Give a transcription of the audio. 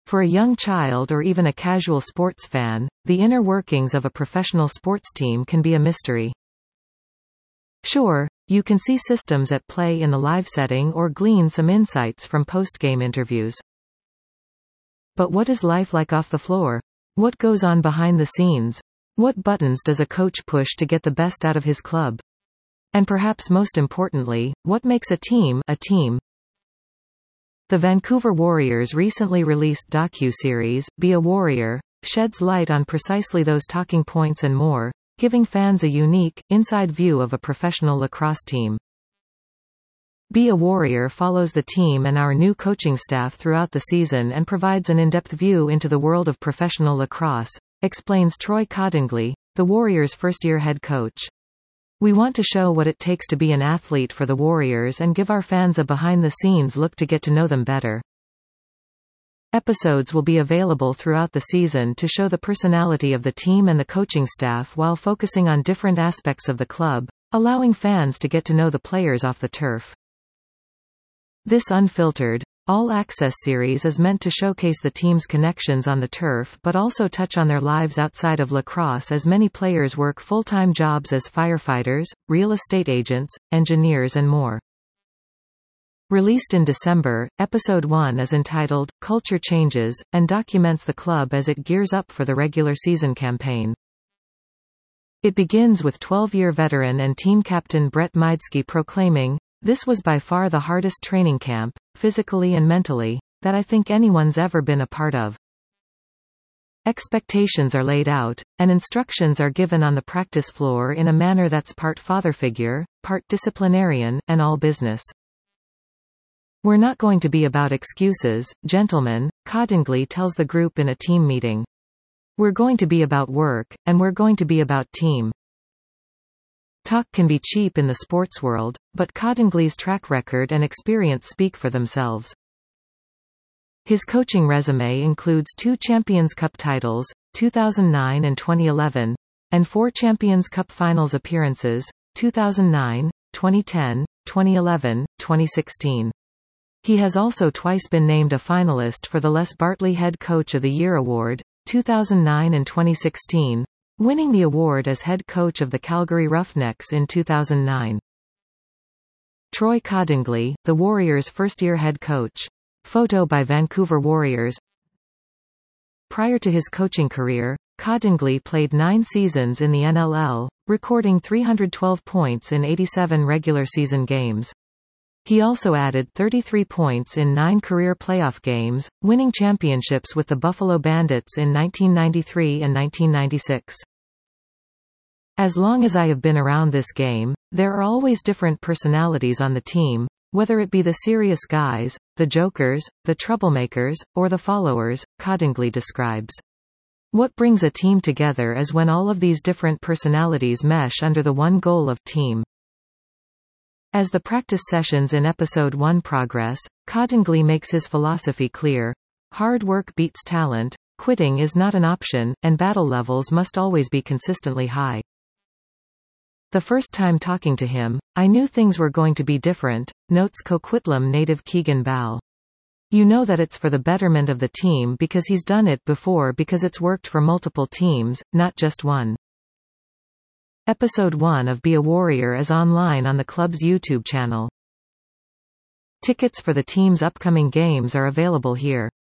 For a young child or even a casual sports fan, the inner workings of a professional sports team can be a mystery. Sure, you can see systems at play in the live setting or glean some insights from post-game interviews. But what is life like off the floor? What goes on behind the scenes? What buttons does a coach push to get the best out of his club? And perhaps most importantly, what makes a team a team? The Vancouver Warriors' recently released docu-series, Be a Warrior, sheds light on precisely those talking points and more, giving fans a unique, inside view of a professional lacrosse team. Be a Warrior follows the team and our new coaching staff throughout the season and provides an in-depth view into the world of professional lacrosse, explains Troy Cottingley, the Warriors' first-year head coach. We want to show what it takes to be an athlete for the Warriors and give our fans a behind-the-scenes look to get to know them better. Episodes will be available throughout the season to show the personality of the team and the coaching staff while focusing on different aspects of the club, allowing fans to get to know the players off the turf. This unfiltered, all-access series is meant to showcase the team's connections on the turf but also touch on their lives outside of lacrosse, as many players work full-time jobs as firefighters, real estate agents, engineers and more. Released in December, Episode 1 is entitled, Culture Changes, and documents the club as it gears up for the regular season campaign. It begins with 12-year veteran and team captain Brett Mydske proclaiming, "This was by far the hardest training camp, physically and mentally, that I think anyone's ever been a part of." Expectations are laid out, and instructions are given on the practice floor in a manner that's part father figure, part disciplinarian, and all business. "We're not going to be about excuses, gentlemen," Cottingley tells the group in a team meeting. "We're going to be about work, and we're going to be about team." Talk can be cheap in the sports world, but Cottingley's track record and experience speak for themselves. His coaching resume includes 2 Champions Cup titles, 2009 and 2011, and 4 Champions Cup Finals appearances, 2009, 2010, 2011, 2016. He has also twice been named a finalist for the Les Bartley Head Coach of the Year Award, 2009 and 2016, winning the award as head coach of the Calgary Roughnecks in 2009. Troy Cottingley, the Warriors' first-year head coach. Photo by Vancouver Warriors. Prior to his coaching career, Cottingley played 9 seasons in the NLL, recording 312 points in 87 regular season games. He also added 33 points in 9 career playoff games, winning championships with the Buffalo Bandits in 1993 and 1996. "As long as I have been around this game, there are always different personalities on the team, whether it be the serious guys, the jokers, the troublemakers, or the followers," Cottingley describes. "What brings a team together is when all of these different personalities mesh under the one goal of team." As the practice sessions in Episode 1 progress, Cottingley makes his philosophy clear. Hard work beats talent, quitting is not an option, and battle levels must always be consistently high. "The first time talking to him, I knew things were going to be different," notes Coquitlam native Keegan Ball. "You know that it's for the betterment of the team because he's done it before, because it's worked for multiple teams, not just one." Episode 1 of Be a Warrior is online on the club's YouTube channel. Tickets for the team's upcoming games are available here.